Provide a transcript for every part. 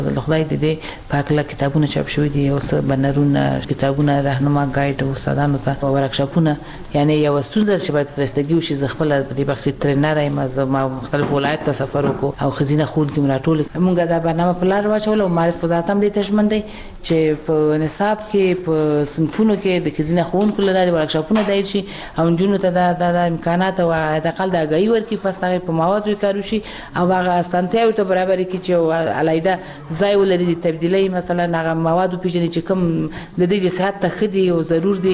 خدای دې پاکله کتابونه چاپ شوي دي او څه بنرونه کتابونه راهنما ګایډ او استادانو ته ورکشاپونه یعنی یو ستونزه چې باید فرستګي وشي ز خپل په دې بخښي ترنر یم ما مختلف ولایت ته سفر وکړو او خزینه خون کې مراټول موږ دا برنامه په لار واچول او معرفت وزارت هم دې تشمن دی چې په نصاب کې په صنفونو کې د خزینه خون کول لري ورکشاپونه دای شي او جنونو ته د امکانات او د اقل د غي ورکی پس هغه په موادو کارو شي او هغه استانته ته برابر کی چې علایده ځای ولري د تبدیلی مثلا هغه موادو پیژنې چې کوم د دې صحت ته خدي او ضرور دي.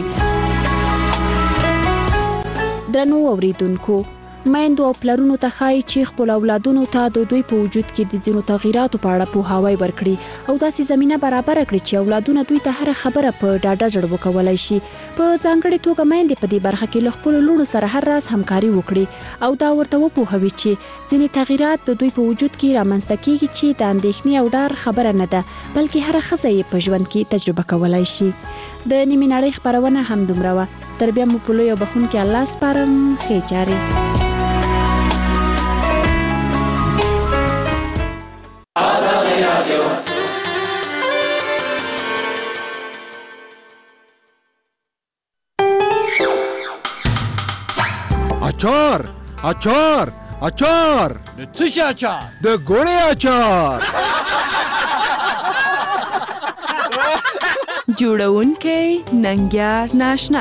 درنو اوریدونکو مایندو او پلرونو ته خای چې خپل اولادونو ته د دوی په وجود کې د ځینو تغیراتو په اړه پوهاوی ورکړي او داسې زمينه برابر کړي چې اولادونه دوی ته هر خبره په ډاډه زړه وکولای شي. په ځانګړي توګه مایندې په دې برخه کې له خپل لونو سره هر راز همکاري وکړي او دا ورته وپوهوي چې ځینې تغیرات د دوی په وجود کې رامنځته کیږي چې د اندېښنې او ډار خبره نه ده بلکې هر ښځه یې په ژوند کې تجربه کولای شي. د نیمې نړۍ خبرونه هم دومره وه. تر بیا مو په لوی او بخښونکي الله سپارم. ښې چارې. اچار اچار اچار د څه شي اچار؟ د ګوړې اچار. جوړونکی ننګیار ناشنا.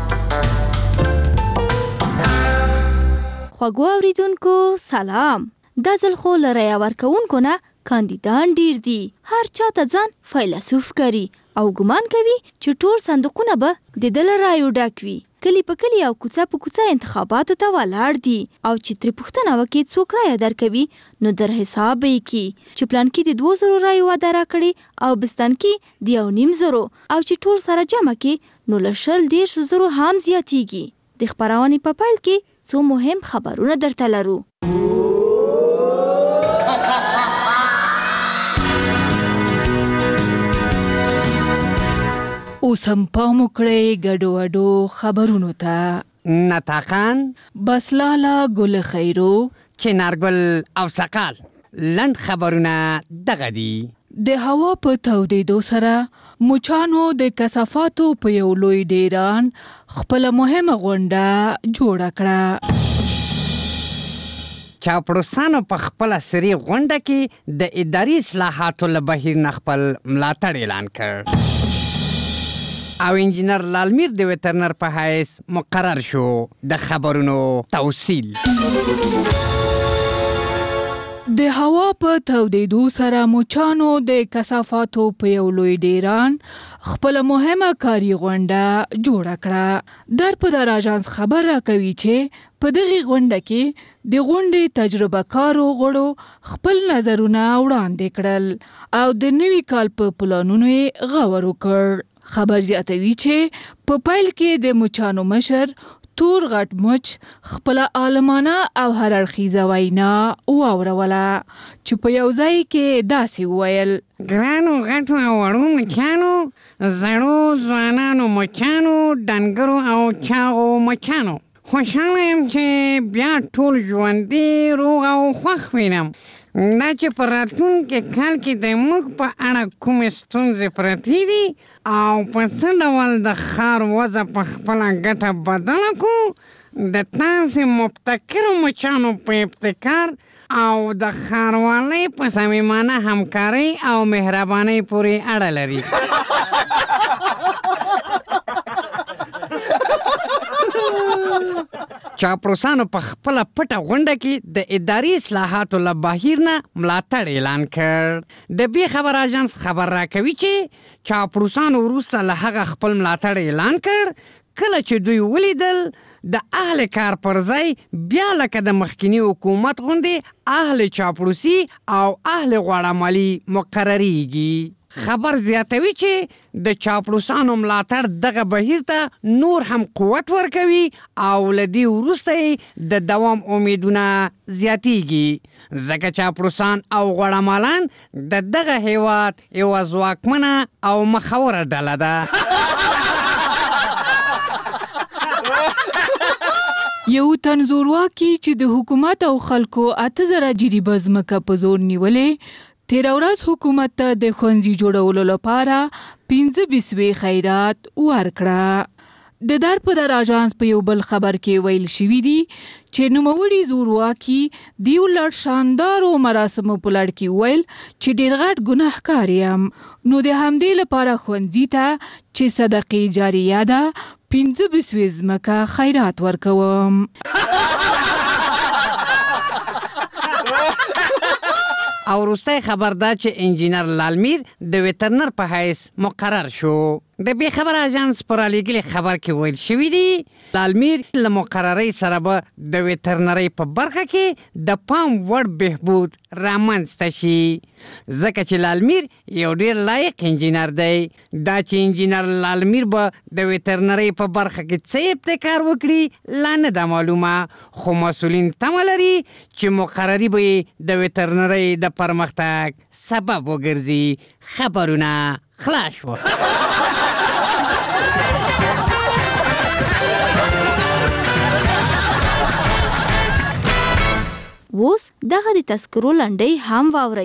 خوږو اوریدونکو سلام. دا ځل خو له رایه ورکوونکو نه کاندیدان ډیر دي. هر چا ته ځان فیلسوف کوي او ګمان کوي چې ټول صندوقونه به د ده له رایو ډک وي. کلی په کلی او کوڅه په کوڅه انتخاباتو ته ولاړ دي او چې ترې پوښتنه وکړي څوک رایه درکوي نو در حساب یې کړي چې پلانکي د 2,000 رایو وعده راکړې او بستانکي د 1,500 او چې ټول سره جمع کړي نو له 1,000 هم زیاتیږي. د خپرونې په پیل کې څو مهم خبرونه درته لرو. اوس هم پام وکړئ ګډو وډو خبرونو ته. نطاقان بسلاله ګل خیرو چنارګل او سقال لنډ خبرونه دغه دي. د هوا په تودېدو سره مچانو د کثافاتو په یو لوی ډیران خپله مهمه غونډه جوړه کړه. چاپړوسانو په خپله سري غونډه کې د اداري اصلاحاتو له بهیر نه خپل ملاتړ اعلان کړ او انجینر لالمیر د وترنر په حیث مقرر شو. د خبرونو توصیل. د هوا په تودېدو سره مچانو د کثافاتو په یو لوی ډیران خپله مهمه کاري غونډه جوړه کړه. در په در اژانس خبر راکوي چې په دغې غونډه کې د غونډې تجربه کارو غړو خپل نظرونه وړاندې کړل او د نوي کال په پلانونو یې غور وکړ. خبر زیاتوي چې په پیل کې د مچانو مشر تور غټ مچ خپله عالمانه او هر اړخیزه وینا واوروله چې په یو ځای کې داسې وویل: ګرانو غټو او وړو مچانو، زړو ځوانانو مچانو، ډنګرو او چاغو مچانو، خوشحاله یم چې بیا ټول ژوندي روغ او خوښ وینم. دا چې په راتلونکي کال کې د موږ په اړه کومې ستونزې پرتې دي او په څه ډول د ښار وضع په خپله ګټه بدله کړو، د تاسې مبتکرو مچانو په ابتکار او د ښاروالۍ په صمیمانه همکارۍ او مهربانۍ پورې اړه لري. چاپړوسانو په خپله پټه غونډه کې د اداري اصلاحاتو له بهیر نه ملاتړ اعلان کړ. د بې خبر اژانس خبر راکوي چې چاپړوسانو وروسته له هغه خپل ملاتړ اعلان کړ کله چې دوی ولیدل د اهل کار پر ځای بیا لکه د مخکینی حکومت غوندې اهل چاپړوسي او اهل غوړامالي مقرریږي. خبر زیاتوي چې د چاپړوسانو ملاتړ دغه بهیر ته نور هم قوت ورکوي او له دې وروسته د دوام امیدونه زیاتیږي، ځکه چاپړوسان او غوړامالان د دغه هیواد یوه ځواکمنه او مخوره ډله ده. یو تنظورواکي چې د حکومت او خلکو 8,000 جریبه ځمکه په زور نیولې تیره ورځ حکومت ته د ښوونځي جوړولو لپاره 15 خیرات ورکړه. د درپدر اژانس په یو بل خبر کې ویل شوي دي چې نوموړي زورواکي د یو لړ شاندارو مراسمو په لړ کې ویل چې ډېر غټ ګناهکار یم، نو د همدې لپاره ښوونځي ته چې صدقې جاریه ده 15 ځمکه خیرات ورکوم. او وروستی خبر دا چې انجینر لالمیر د ویترنر په حیث مقرر شو. د بې خبر اژانس پر رالیږلي خبر کې ویل شوي دي لالمیر له مقررۍ سره به د ویترنرۍ په برخه کې د پام وړ بهبود رامنځته شي، ځکه چې لالمیر یو ډېر لایق انجینر دی. دا چې انجینر لالمیر به د ویترنرۍ په برخه کې څه ابتکار وکړي لا نه ده معلومه، خو مسؤلین تمه لري چې مقرري به یې د ویترنرۍ د پرمختګ سبب وګرځي. خبرونه خلاص شو. اوس دغه د تذکرو لنډۍ هم واورئ.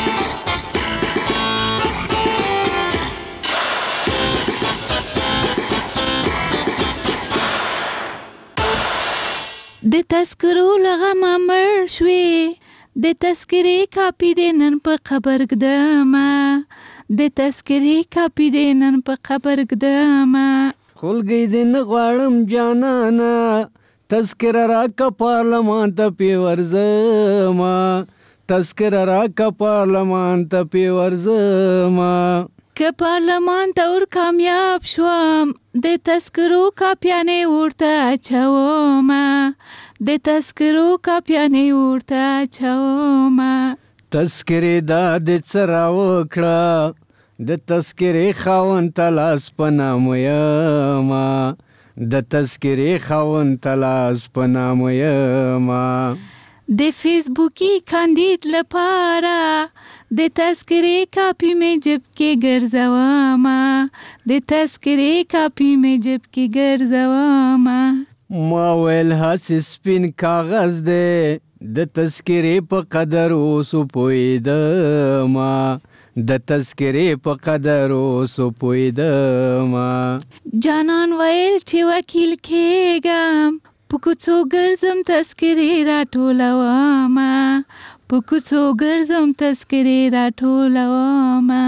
د تذکرو لغمه مړ شوې، د تذکرې کاپي دې نن په قبر ږدمه، د تذکرې کاپي دې نن په قبر ږدمه. خلګۍ دې نه غواړم جانانه، تذکره راکه پارلمان ته پې ورځمه، تذکره راکه پارلمان ته پې ورځمه. که پارلمان ته ور کامیاب شوم، د تذکرو کاپیانې ورته اچومه، د تذکرو کاپیانې ورته اچومه. تذکرې دا د څه راوکړه، د تذکرې خاوند ته لاس په نامه یمه، د تذکرې خاوند ته لاس په نامه یمه. د فیسبوکي کاندید لپاره د تذکرې کاپي مې جب کې ګرځومه، د تذکرې کاپي مې جب کې ګرځومه. ما ویل هسې سپین کاغذ دی، د تذکرې په قدر اوسو پوهېدمه، د تذکرې په قدر اوسو پوهېدمه. جانان ویل چې وکیل کېږم، په کوڅو ګرځم تذکرې راټولومه، په کوڅو ګرځم تذکرې راټولومه.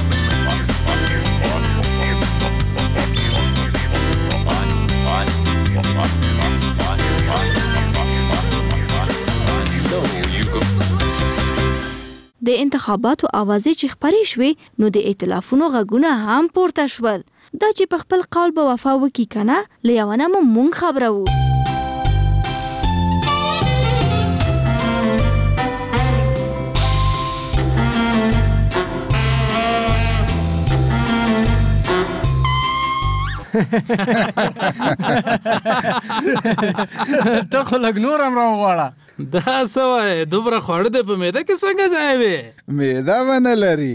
د انتخاباتو اوازې چې خپرې شوې نو د ائتلافونو غږونه هم پورته شول. دا چې په خپل قول به وفا وکړي که نه، له یوه نه مو مونږ خبروو. ته خو لږ نور هم راوغواړه. دا څه وایې، دومره خواړه دی په معده کې څنګه ځای وې؟ معده به نه لري.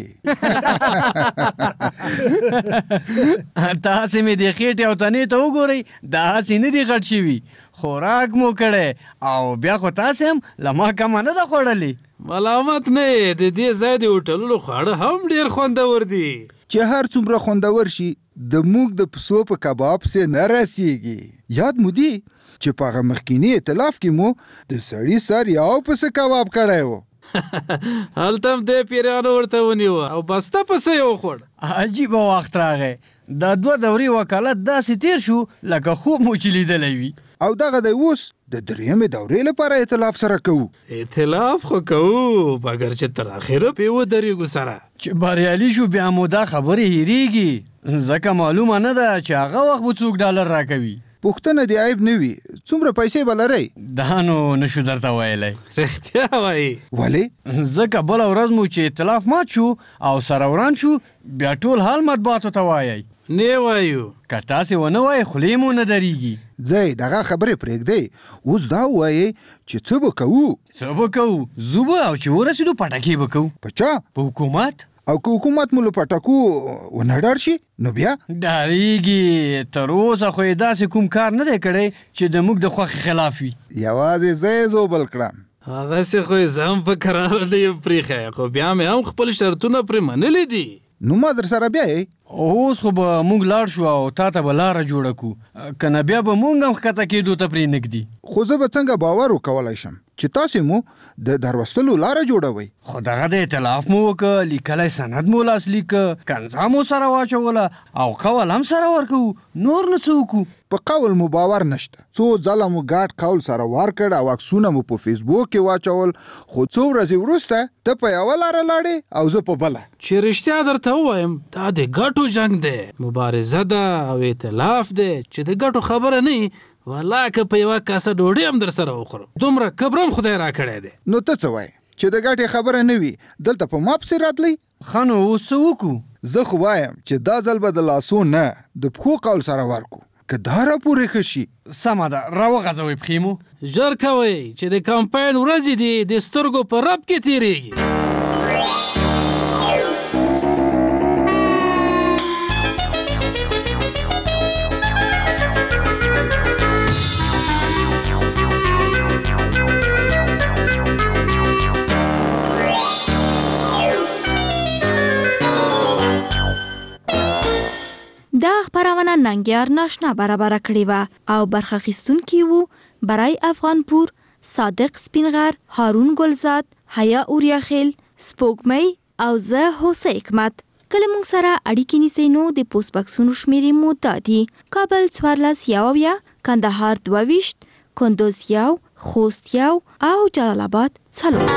تاسې مې د خېټې او تنې ته وګورئ، دا هسې نه دي غټ شوي، خوراک مو کړی او بیا خو تاسې هم له ما کمه نه ده خوړلې. ملامت نه یې، د دې ځای د هوټلونو خواړه هم ډېر خوندور دي. چې هر څومره خوندور شي د موږ د پسو په کباب سه نه رسیږي. یاد مو دی چې په هغه مخکینی ائتلاف کې مو د سړي سر یو پسه کباب کړی و. هلته هم دې پیرانو ورته ونیوه او بسته پسه یې وخوړ. عجیبه وخت راغی، دا 2 دورې وکالت داسې تیر شو لکه خوب مو چې لیدلی وي. او دغه دی اوس د 3مې دورې لپاره ائتلاف سره کوو. ائتلاف خو کوو، مګر چې تر اخره پې ودرېږو سره. چې بریالي شو بیا مو دا خبرې هېرېږي، ځکه معلومه نه ده چې هغه وخت به څوک ډالر راکوي. پوښتنه دې عیب نه وي، څومره پیسې به لرئ؟ دا نو نشو درته ویلی. رښتیا وایي؟ ولې؟ ځکه بله ورځ مو چې ائتلاف مات شو او سره وران شو، بیا ټول حال مطبوعاتو ته وایئ. نه وایو. که تاسې ونه وایئ خولې مو نه درېږي. ځئ دغه خبرې پرېږدئ، اوس دا ووایئ چې څه به کوو. څه به کوو؟ ځو به او چې ورسېدو پټکې به کوو. په چا؟ په حکومت. او که حکومت مو له پټکو ونه ډار شي نو بیا؟ ډارېږي، تر اوسه خو یې داسې کوم کار نه دی کړی چې د موږ د خوښې خلاف وي. یوازې زه یې زوبل کړم هغسې خو یې زه هم په کراره نه یم پرېښی، خو بیا مې هم خپل شرطونه پرې منلي دي. نو ما در سره بیا اوس خو به موږ لاړ شو او تا ته به لاره جوړه کړو، که نه بیا به موږ هم ښکته کېدو ته پرې نږدي. خو زه به څنګه باور وکولی شم چې تاسې مو د دروستلو لاره جوړوئ؟ خو دغه د اطلاف مو وکړه، لیکلی سند مو لاسلیک کړه، کنځا مو سره واچوله او قول هم سره ورکوو، نور نو څه وکړو؟ په قول مو باور نشته. څو ځله مو ګډ قول سره ورکړ او عکسونه مو په فیسبوک کې واچول، خو څو ورځې وروسته ته په یوه لاره لاړې او زه په بله. چې رښتیا درته ووایم دا د ګټو جنګ دی، مبارزه ده او ائتلاف دی چې د ګټو خبره نه وي، والله که په یوه کاسه ډوډۍ هم در سره وخورم، دومره کبر هم خدای راکړی دی. نو ته څه وایې چې د ګټې خبره نه وي دلته په ما پسې راتلی؟ ښه نو اوس څه وکړو؟ زه خو وایم چې دا ځل به د لاسو نه د پښو قول سره ورکو، که دا راپورې ښه شي. سمه ده، راوغځوئ پښې مو. ژر کوئ چې د کمپاین ورځې دي د سترګو په رب کې تېرېږي. دا خبرونه ننګیار ناشنا برابر کړې وه او برخه اخیستونکي وو برای افغانپور، صادق سپینغر، هارون گلزاد، حیا اوریاخیل، سپوږمۍ او زه هوسه حکمت. کله موږ سره اړیکې نیسئ نو د پوسټ بکسونو شمیرې مو دا دي: کابل 14 1، کندهار 22، کندوز 1، خوست 1 او جلال آباد 4.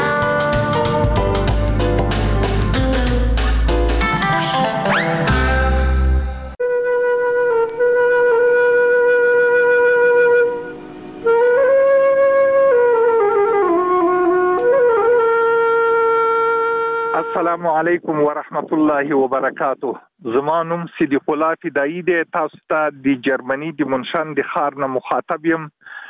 السلام علیکم ورحمت الله وبرکاتو. زما نوم صدیق الله فدایی دی. تاسو ته د جرمني د منشن د ښار نه مخاطب یم.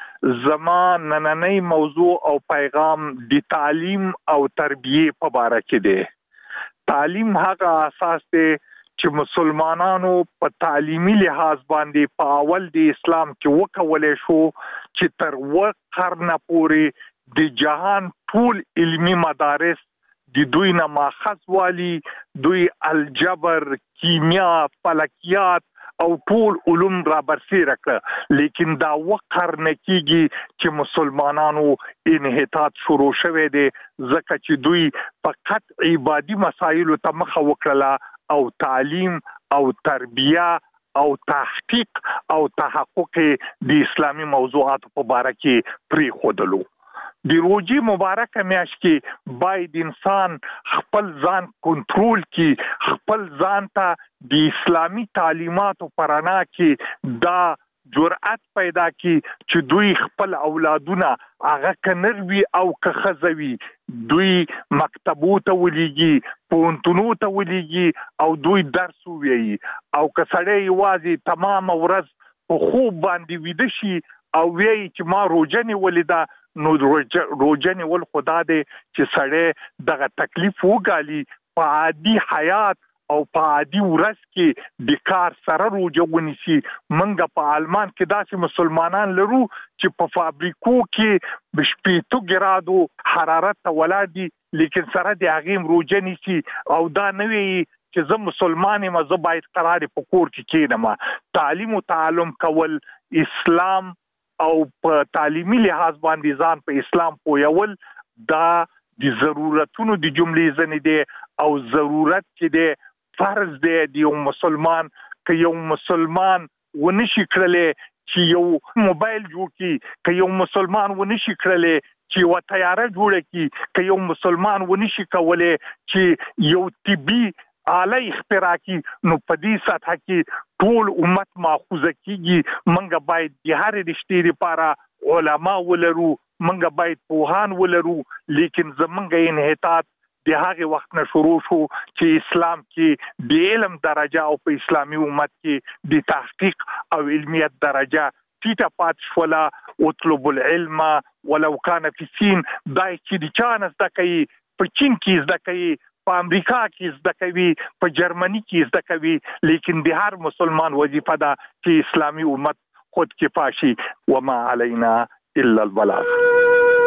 زما نننۍ موضوع او پیغام د تعلیم او تربیه په باره کې دی. تعلیم هغه اساس دی چې مسلمانانو په تعلیمي لحاظ باندې په اول د اسلام کې وکولای شو چې تر قرن پورې د جهان ټول علمي مدارس د دوی نه ماخذ والی، دوی الجبر، کیمیا، فلکیات او ټول علوم را برسېره کړه، لیکن دا قرن کېږي چې مسلمانانو انحطاط شروع شوی دی، ځکه چې دوی فقط عبادي مسایلو ته مخه وکړله او تعلیم او تربیه او تحقیق او تحقق د اسلامي موضوعاتو په باره کې پرېښودلو. د روزي مبارکه میاشت کې باید انسان خپل ځان کنټرول کړي، خپل ځان ته د اسلامي تعلیماتو پرانا کې دا جرأت پیدا کړي چې دوی خپل اولادونه هغه کنروي او که ښځه وي دوی مکتبو ته ولېږي، پوهنتونو ته ولېږي او دوی درس ووایي. او که سړی یوازې تمامه ورځ په خوب باندې ویده شي او وایي چې ما روژه نیولې ده، نو روژه نیول خدا دی چې سړی دغه تکلیف وګالي په عادي حیات او په عادي ورځ کې د کار سره روژه ونیسي. منګه په آلمان کې داسې مسلمانان لرو چې په فابریکو کې 80 ګرادو حرارت ته ولاړ دي، لیکن سره د هغې هم روژه نیسي او دا نه وي چې زه مسلمان یم زه باید قرار په کور کې کښېنم. تعلیم و تعلم کول، اسلام او په تعلیمي لحاظ باندې ځان په اسلام پویول دا د ضرورتونو د جملې ځنې دی او ضرورت چې دی فرض دی د یو مسلمان. که یو مسلمان ونشي کړلی چې یو موبایل جوړ کړي، که یو مسلمان ونشي کړلی چې یوه تیاره جوړه کړي، که یو مسلمان ونشي کولی چې یو طبي آله اختراع کړي، نو په دې سطحه کې ټول امت ماخوذه کېږي. موږ باید د هرې رشتې لپاره علما ولرو، موږ باید پوهان ولرو، لیکن زموږ انحطاط د هغې وخت نه شروع شو چې اسلام کې د علم درجه او په اسلامي امت کې د تحقیق او علمیت درجه ټیټه پاتې شوله. اطلب العلم ولو کان فی الصین، دا چې د چا نه زده کوي، په چین کې زده کوي، په امریکا کې زده کوي، په جرمني کې زده کوي، لیکن د هر مسلمان وظیفه ده چې اسلامي امت خود کفا شي. وما علینا الا البلاغ.